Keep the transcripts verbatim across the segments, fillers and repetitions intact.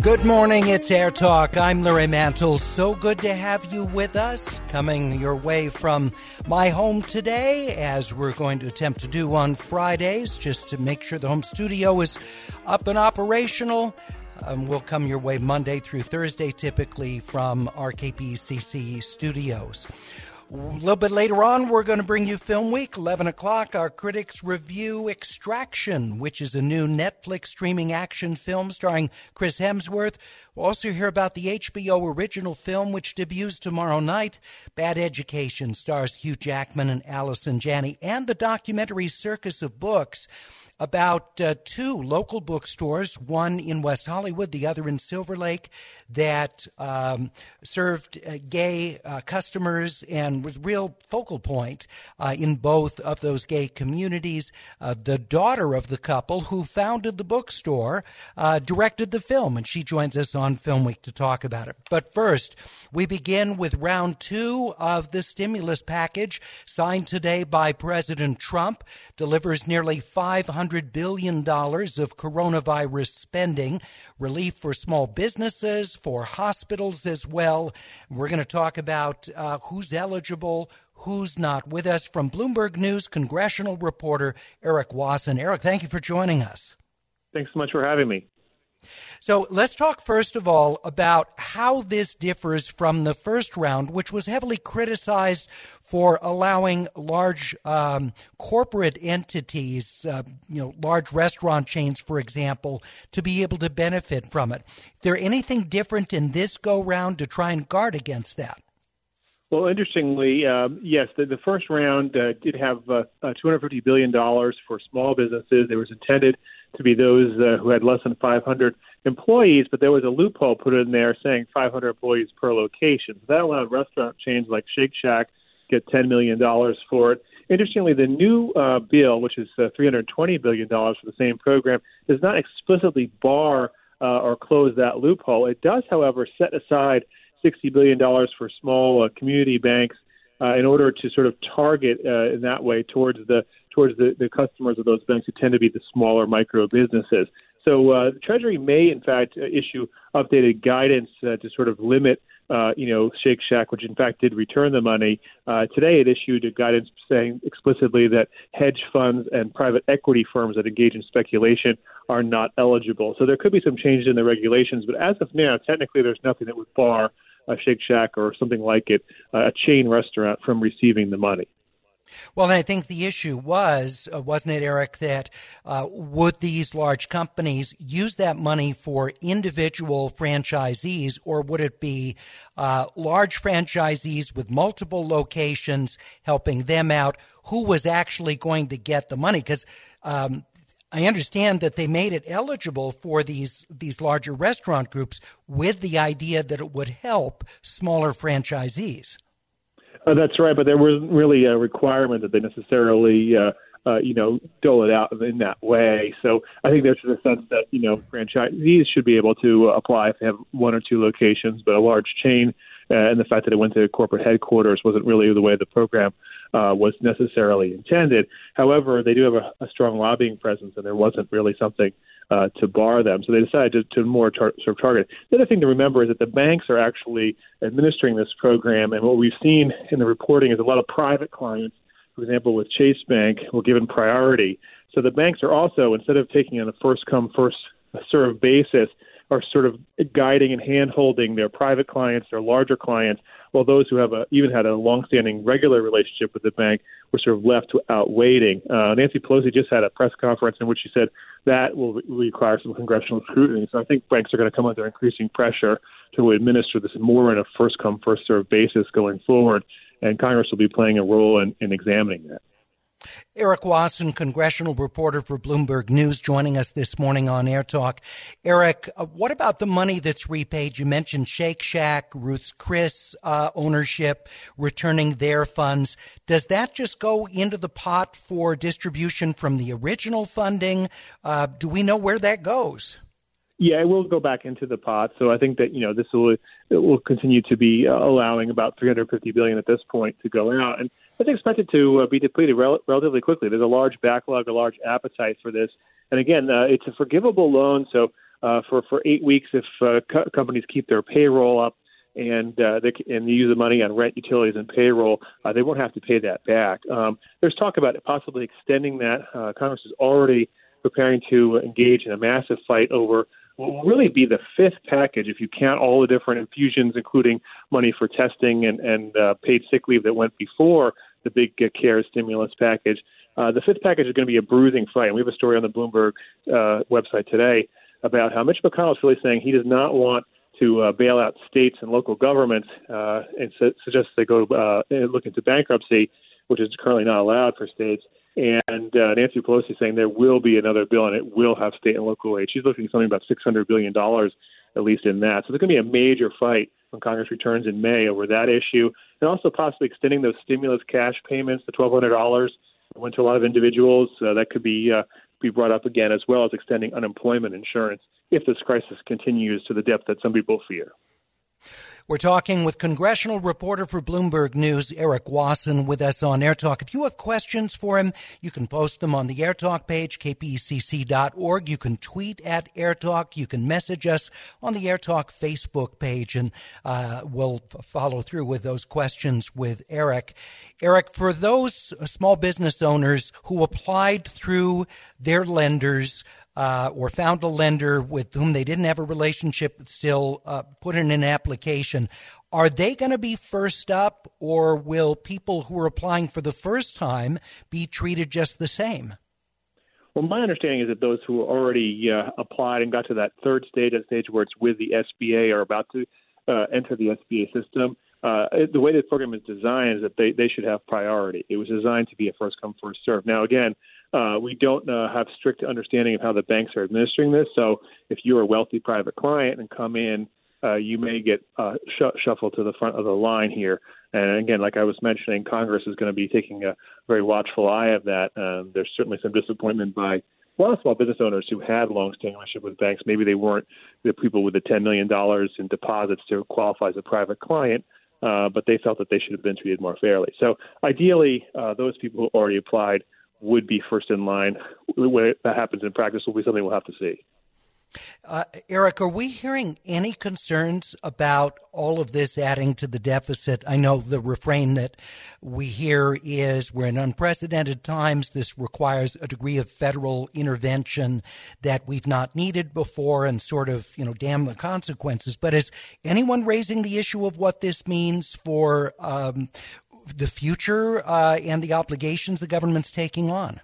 Good morning, it's Air Talk. I'm Larry Mantle. So good to have you with us, coming your way from my home today, as we're going to attempt to do on Fridays, just to make sure the home studio is up and operational. Um, we'll come your way Monday through Thursday, typically from our K P C C studios. A little bit later on, we're going to bring you Film Week, eleven o'clock. Our critics review Extraction, which is a new Netflix streaming action film starring Chris Hemsworth. We'll also hear about the H B O original film, which debuts tomorrow night. Bad Education stars Hugh Jackman and Allison Janney, and the documentary Circus of Books about uh, two local bookstores, one in West Hollywood, the other in Silver Lake, that um, served uh, gay uh, customers and was a real focal point uh, in both of those gay communities. Uh, the daughter of the couple who founded the bookstore uh, directed the film, and she joins us on Film Week to talk about it. But first, we begin with round two of the stimulus package signed today by President Trump, delivers nearly five hundred billion dollars of coronavirus spending, relief for small businesses, for hospitals as well. We're going to talk about uh, who's eligible, who's not. With us from Bloomberg News, congressional reporter Eric Wasson. Eric, thank you for joining us. Thanks so much for having me. So let's talk first of all about how this differs from the first round, which was heavily criticized for allowing large um, corporate entities, uh, you know, large restaurant chains, for example, to be able to benefit from it. Is there anything different in this go-round to try and guard against that? Well, interestingly, um, yes, the, the first round uh, did have uh, uh, two hundred fifty billion dollars for small businesses. It was intended to be those uh, who had less than five hundred employees, but there was a loophole put in there saying five hundred employees per location. So that allowed restaurant chains like Shake Shack get ten million dollars for it. Interestingly, the new uh, bill, which is uh, three hundred twenty billion dollars for the same program, does not explicitly bar uh, or close that loophole. It does, however, set aside sixty billion dollars for small uh, community banks uh, in order to sort of target uh, in that way towards the towards the, the customers of those banks who tend to be the smaller micro businesses. So uh, the Treasury may, in fact, uh, issue updated guidance uh, to sort of limit, uh, you know, Shake Shack, which in fact did return the money. Uh, today it issued a guidance saying explicitly that hedge funds and private equity firms that engage in speculation are not eligible. So there could be some changes in the regulations, but as of now, technically there's nothing that would bar a Shake Shack or something like it, uh, a chain restaurant, from receiving the money. Well, and I think the issue was, uh, wasn't it, Eric, that uh, would these large companies use that money for individual franchisees, or would it be uh, large franchisees with multiple locations helping them out? Who was actually going to get the money? Because um, I understand that they made it eligible for these these larger restaurant groups with the idea that it would help smaller franchisees. Uh, that's right, but there wasn't really a requirement that they necessarily, uh, uh, you know, dole it out in that way. So I think there's a sense that, you know, franchisees should be able to apply if they have one or two locations, but a large chain uh, and the fact that it went to corporate headquarters wasn't really the way the program uh, was necessarily intended. However, they do have a, a strong lobbying presence, and there wasn't really something Uh, to bar them. So they decided to, to more tar- sort of target. The other thing to remember is that the banks are actually administering this program, and what we've seen in the reporting is a lot of private clients, for example, with Chase Bank, were given priority. So the banks are also, instead of taking on a first-come, first-served basis, are sort of guiding and hand-holding their private clients, their larger clients, while those who have a, even had a long-standing regular relationship with the bank were sort of left out waiting. Uh, Nancy Pelosi just had a press conference in which she said that will re- require some congressional scrutiny. So I think banks are going to come under increasing pressure to administer this more on a first-come, first-served basis going forward, and Congress will be playing a role in, in examining that. Eric Wasson, congressional reporter for Bloomberg News, joining us this morning on Air Talk. Eric, uh, what about the money that's repaid? You mentioned Shake Shack, Ruth's Chris uh, ownership, returning their funds. Does that just go into the pot for distribution from the original funding? Uh, do we know where that goes? Yeah, it will go back into the pot. So I think that, you know, this will it will continue to be uh, allowing about three hundred fifty billion dollars at this point to go out. And it's expected to uh, be depleted rel- relatively quickly. There's a large backlog, a large appetite for this. And again, uh, it's a forgivable loan. So uh, for, for eight weeks if uh, co- companies keep their payroll up and uh, they and they use the money on rent, utilities, and payroll, uh, they won't have to pay that back. Um, there's talk about possibly extending that. Uh, Congress is already preparing to engage in a massive fight over what will really be the fifth package if you count all the different infusions, including money for testing and, and uh, paid sick leave that went before the big uh, CARES stimulus package. Uh, the fifth package is going to be a bruising fight. And we have a story on the Bloomberg uh, website today about how Mitch McConnell is really saying he does not want to uh, bail out states and local governments uh, and su- suggests they go uh, look into bankruptcy, which is currently not allowed for states. And uh, Nancy Pelosi is saying there will be another bill, and it will have state and local aid. She's looking at something about six hundred billion dollars, at least in that. So there's going to be a major fight when Congress returns in May over that issue, and also possibly extending those stimulus cash payments, the twelve hundred dollars that went to a lot of individuals. Uh, that could be uh, be brought up again, as well as extending unemployment insurance if this crisis continues to the depth that some people fear. We're talking with congressional reporter for Bloomberg News, Eric Wasson, with us on Air Talk. If you have questions for him, you can post them on the Air Talk page, k p c c dot org. You can tweet at Air Talk. You can message us on the Air Talk Facebook page, and uh, we'll f- follow through with those questions with Eric. Eric, for those small business owners who applied through their lenders, Uh, or found a lender with whom they didn't have a relationship but still uh, put in an application, are they going to be first up, or will people who are applying for the first time be treated just the same? Well, my understanding is that those who already uh, applied and got to that third stage, that stage where it's with the S B A, are about to uh, enter the S B A system. Uh, the way the program is designed is that they, they should have priority. It was designed to be a first come, first serve. Now, again, Uh, we don't uh, have strict understanding of how the banks are administering this. So if you're a wealthy private client and come in, uh, you may get uh, sh- shuffled to the front of the line here. And again, like I was mentioning, Congress is going to be taking a very watchful eye of that. Um, there's certainly some disappointment by a lot of small business owners who had long-standing relationship with banks. Maybe they weren't the people with the ten million dollars in deposits to qualify as a private client, uh, but they felt that they should have been treated more fairly. So ideally, uh, those people who already applied would be first in line. When that happens in practice will be something we'll have to see. Uh, Eric, are we hearing any concerns about all of this adding to the deficit? I know the refrain that we hear is we're in unprecedented times. This requires a degree of federal intervention that we've not needed before, and sort of, you know, damn the consequences. But is anyone raising the issue of what this means for um, the future uh, and the obligations the government's taking on?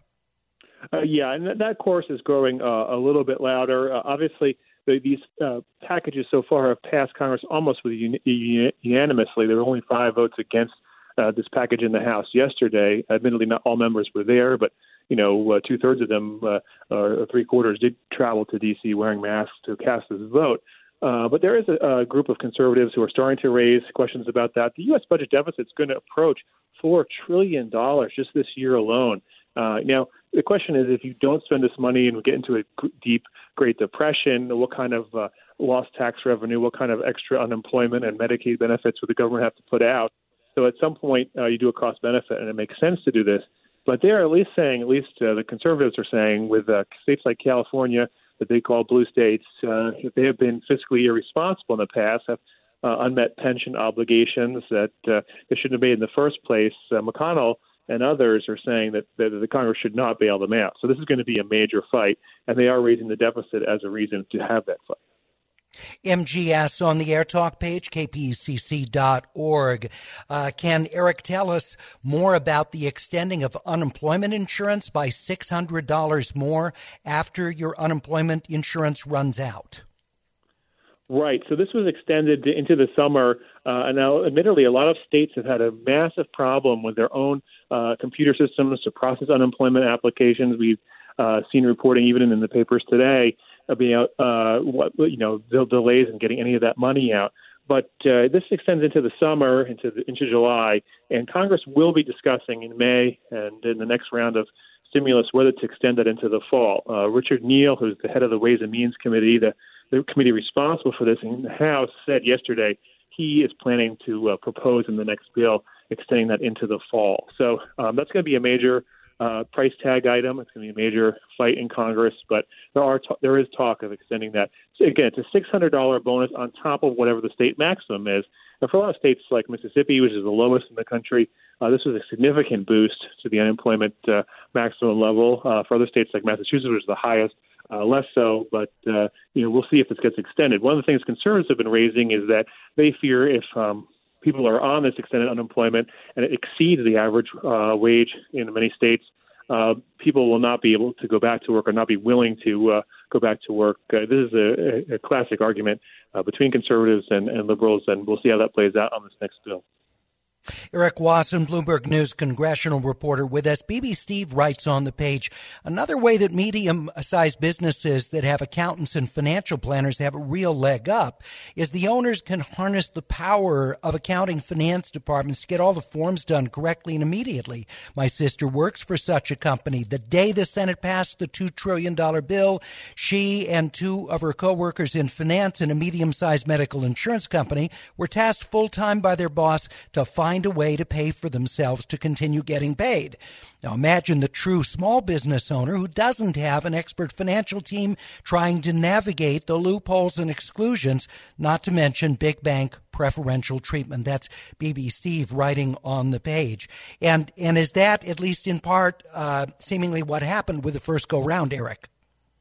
Uh, yeah, and that, that chorus is growing uh, a little bit louder. Uh, obviously, the, these uh, packages so far have passed Congress almost with un- un- unanimously. There were only five votes against uh, this package in the House yesterday. Admittedly, not all members were there, but you know, uh, two thirds of them, uh, or three quarters, did travel to D C wearing masks to cast this vote. Uh, but there is a, a group of conservatives who are starting to raise questions about that. The U S budget deficit is going to approach four trillion dollars just this year alone. Uh, now, the question is, if you don't spend this money and we get into a deep Great Depression, what kind of uh, lost tax revenue, what kind of extra unemployment and Medicaid benefits would the government have to put out? So at some point, uh, you do a cost benefit, and it makes sense to do this. But they're at least saying, at least uh, the conservatives are saying, with uh, states like California, that they call blue states, uh, they have been fiscally irresponsible in the past, have uh, unmet pension obligations that uh, they shouldn't have made in the first place. Uh, McConnell and others are saying that, that the Congress should not bail them out. So this is going to be a major fight, and they are raising the deficit as a reason to have that fight. M G S on the Air Talk page, k p c c dot org. Uh, can Eric tell us more about the extending of unemployment insurance by six hundred dollars more after your unemployment insurance runs out? Right. So this was extended into the summer. Uh, and now, admittedly, a lot of states have had a massive problem with their own uh, computer systems to process unemployment applications. We've uh, seen reporting even in the papers today about uh, what you know the delays in getting any of that money out. But uh, this extends into the summer, into the, into July, and Congress will be discussing in May and in the next round of stimulus whether to extend that into the fall. Uh, Richard Neal, who's the head of the Ways and Means Committee, the, the committee responsible for this in the House, said yesterday he is planning to uh, propose in the next bill extending that into the fall. So um, that's going to be a major uh, price tag item. It's going to be a major fight in Congress, but there are t- there is talk of extending that. So again, it's a six hundred dollars bonus on top of whatever the state maximum is. And for a lot of states like Mississippi, which is the lowest in the country, uh, this was a significant boost to the unemployment uh, maximum level. Uh, for other states like Massachusetts, which is the highest, uh, less so. But uh, you know, we'll see if this gets extended. One of the things conservatives have been raising is that they fear if um, people are on this extended unemployment and it exceeds the average uh, wage in many states, uh, people will not be able to go back to work or not be willing to uh, go back to work. Uh, this is a, a classic argument uh, between conservatives and, and liberals, and we'll see how that plays out on this next bill. Eric Wasson, Bloomberg News congressional reporter with us. B B Steve writes on the page, another way that medium-sized businesses that have accountants and financial planners have a real leg up is the owners can harness the power of accounting finance departments to get all the forms done correctly and immediately. My sister works for such a company. The day the Senate passed the two trillion dollars bill, she and two of her coworkers in finance in a medium-sized medical insurance company were tasked full-time by their boss to find a way to pay for themselves to continue getting paid. Now imagine the true small business owner who doesn't have an expert financial team trying to navigate the loopholes and exclusions, not to mention big bank preferential treatment. That's B B Steve writing on the page. And and is that, at least in part, uh, seemingly what happened with the first go-round, Eric?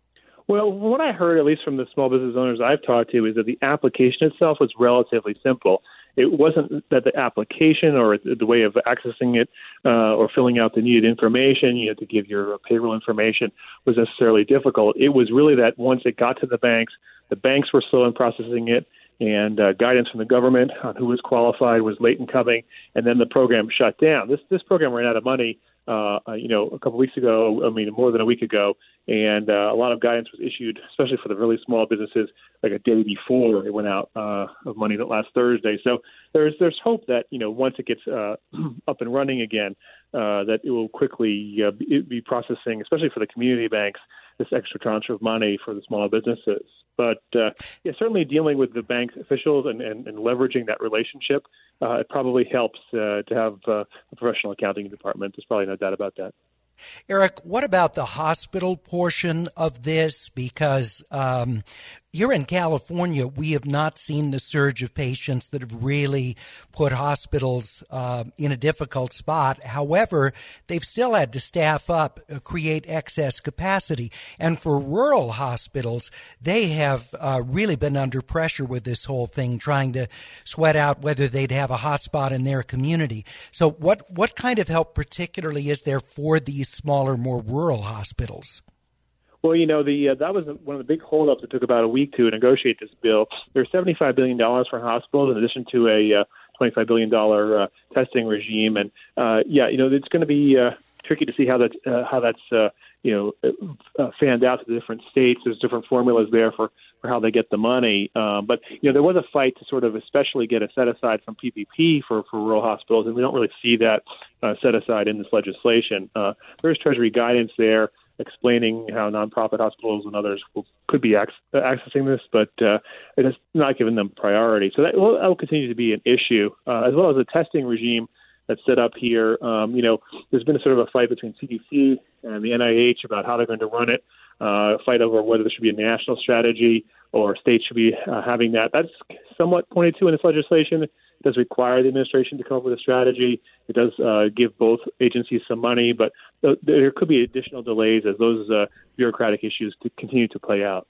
Well, what I heard, at least from the small business owners I've talked to, is that the application itself was relatively simple. It wasn't that the application or the way of accessing it uh, or filling out the needed information, you had to give your payroll information, was necessarily difficult. It was really that once it got to the banks, the banks were slow in processing it, and uh, guidance from the government on who was qualified was late in coming, and then the program shut down. This this program ran out of money, uh, you know, a couple weeks ago, I mean, more than a week ago, and uh, a lot of guidance was issued, especially for the really small businesses, like a day before it went out uh, of money that last Thursday. So there's there's hope that, you know, once it gets uh, up and running again, uh, that it will quickly uh, be, be processing, especially for the community banks, this extra tranche of money for the small businesses. But uh, yeah, certainly dealing with the bank officials and, and, and leveraging that relationship, uh, it probably helps uh, to have uh, a professional accounting department. There's probably no doubt about that. Eric, what about the hospital portion of this? Because um, here in California, we have not seen the surge of patients that have really put hospitals uh, in a difficult spot. However, they've still had to staff up, uh, create excess capacity. And for rural hospitals, they have uh, really been under pressure with this whole thing, trying to sweat out whether they'd have a hotspot in their community. So what, what kind of help particularly is there for these smaller, more rural hospitals? Well, you know, the uh, that was one of the big holdups. It took about a week to negotiate this bill. There's seventy-five billion dollars for hospitals in addition to a uh, twenty-five billion dollars uh, testing regime. And, uh, yeah, you know, it's going to be uh, tricky to see how, that, uh, how that's, uh, you know, uh, fanned out to the different states. There's different formulas there for, for how they get the money. Um, but, you know, there was a fight to sort of especially get a set-aside from P P P for, for rural hospitals, and we don't really see that uh, set-aside in this legislation. Uh, there's Treasury guidance there explaining how nonprofit hospitals and others will, could be ac- accessing this, but uh, it has not given them priority. So that will, that will continue to be an issue, uh, as well as the testing regime that's set up here. Um, you know, there's been a sort of a fight between C D C and the N I H about how they're going to run it, uh, fight over whether there should be a national strategy or states should be uh, having that. That's somewhat pointed to in this legislation. It does require the administration to come up with a strategy. It does uh, give both agencies some money, but th- there could be additional delays as those uh, bureaucratic issues to continue to play out.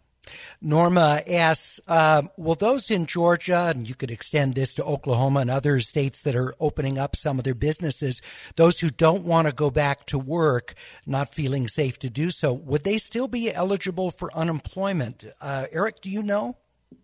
Norma asks, uh, will those in Georgia, and you could extend this to Oklahoma and other states that are opening up some of their businesses, those who don't want to go back to work, not feeling safe to do so, would they still be eligible for unemployment? Uh, Eric, do you know?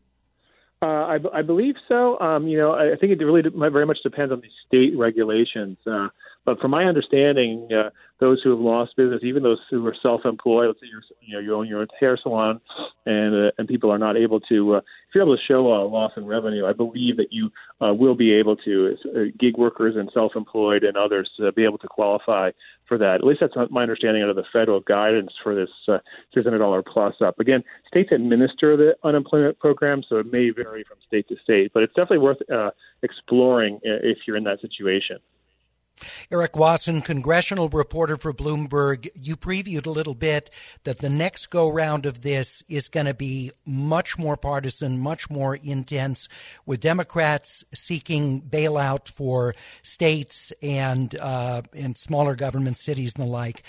Uh, I, I believe so. Um, you know, I think it really very much depends on the state regulations. Uh, but from my understanding, uh, those who have lost business, even those who are self-employed, let's say you're, you know, you own your own hair salon, and uh, and people are not able to, uh, if you're able to show a loss in revenue, I believe that you uh, will be able to, uh, gig workers and self-employed and others, uh, be able to qualify for that. At least that's my understanding out of the federal guidance for this uh, six hundred dollars plus up. Again, states administer the unemployment program, so it may vary from state to state, but it's definitely worth uh, exploring if you're in that situation. Eric Wasson, congressional reporter for Bloomberg. You previewed a little bit that the next go-round of this is going to be much more partisan, much more intense, with Democrats seeking bailout for states and uh, and smaller government cities and the like.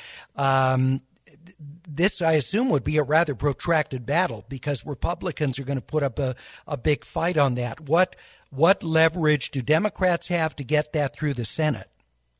Um, this, I assume, would be a rather protracted battle because Republicans are going to put up a, a big fight on that. What what leverage do Democrats have to get that through the Senate?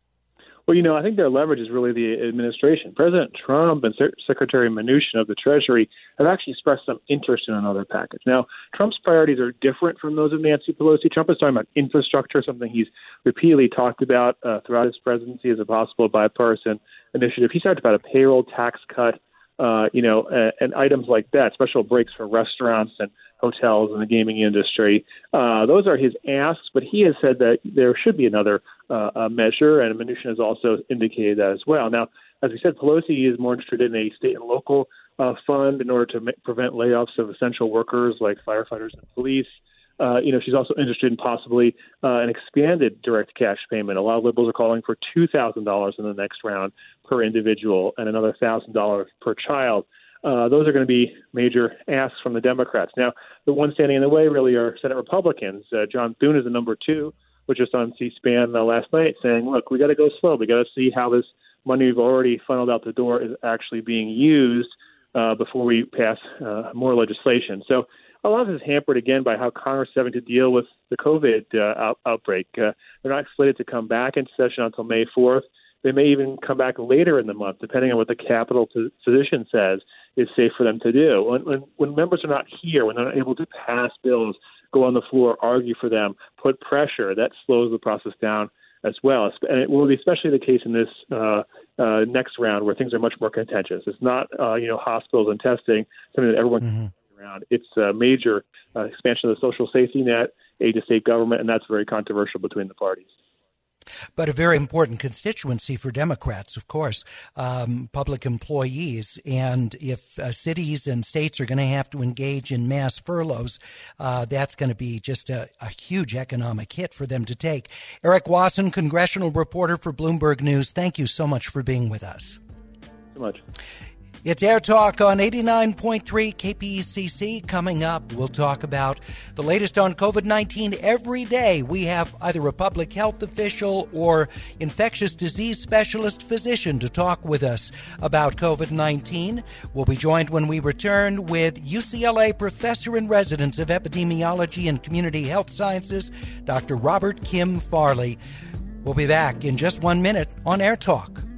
Well, you know, I think their leverage is really the administration. President Trump and Secretary Mnuchin of the Treasury have actually expressed some interest in another package. Now, Trump's priorities are different from those of Nancy Pelosi. Trump is talking about infrastructure, something he's repeatedly talked about uh, throughout his presidency as a possible bipartisan initiative. He's talked about a payroll tax cut, uh, you know, uh, and items like that, special breaks for restaurants and hotels and the gaming industry. Uh, those are his asks, but he has said that there should be another uh, uh, measure, and Mnuchin has also indicated that as well. Now, as we said, Pelosi is more interested in a state and local uh, fund in order to ma- prevent layoffs of essential workers like firefighters and police. Uh, you know, she's also interested in possibly uh, an expanded direct cash payment. A lot of liberals are calling for two thousand dollars in the next round per individual and another one thousand dollars per child. Uh, those are going to be major asks from the Democrats. Now, the one standing in the way really are Senate Republicans. Uh, John Thune is the number two, was just on C-SPAN uh, last night saying, look, we got to go slow. We got to see how this money we've already funneled out the door is actually being used uh, before we pass uh, more legislation. So a lot of this is hampered, again, by how Congress is having to deal with the COVID uh, out- outbreak. Uh, they're not slated to come back into session until May fourth. They may even come back later in the month, depending on what the Capitol position says is safe for them to do. When, when, when members are not here, when they're not able to pass bills, go on the floor, argue for them, put pressure, that slows the process down as well. And it will be especially the case in this uh, uh, next round where things are much more contentious. It's not, uh, you know, hospitals and testing, something that everyone mm-hmm. can around. It's a major uh, expansion of the social safety net, aid to state government, and that's very controversial between the parties. But a very important constituency for Democrats, of course, um, public employees. And if uh, cities and states are going to have to engage in mass furloughs, uh, that's going to be just a, a huge economic hit for them to take. Eric Wasson, congressional reporter for Bloomberg News, thank you so much for being with us. So much. It's Air Talk on eighty-nine point three K P E C C. Coming up, we'll talk about the latest on COVID nineteen. Every day we have either a public health official or infectious disease specialist physician to talk with us about COVID nineteen. We'll be joined when we return with U C L A professor in residence of epidemiology and community health sciences, Doctor Robert Kim Farley. We'll be back in just one minute on Air Talk.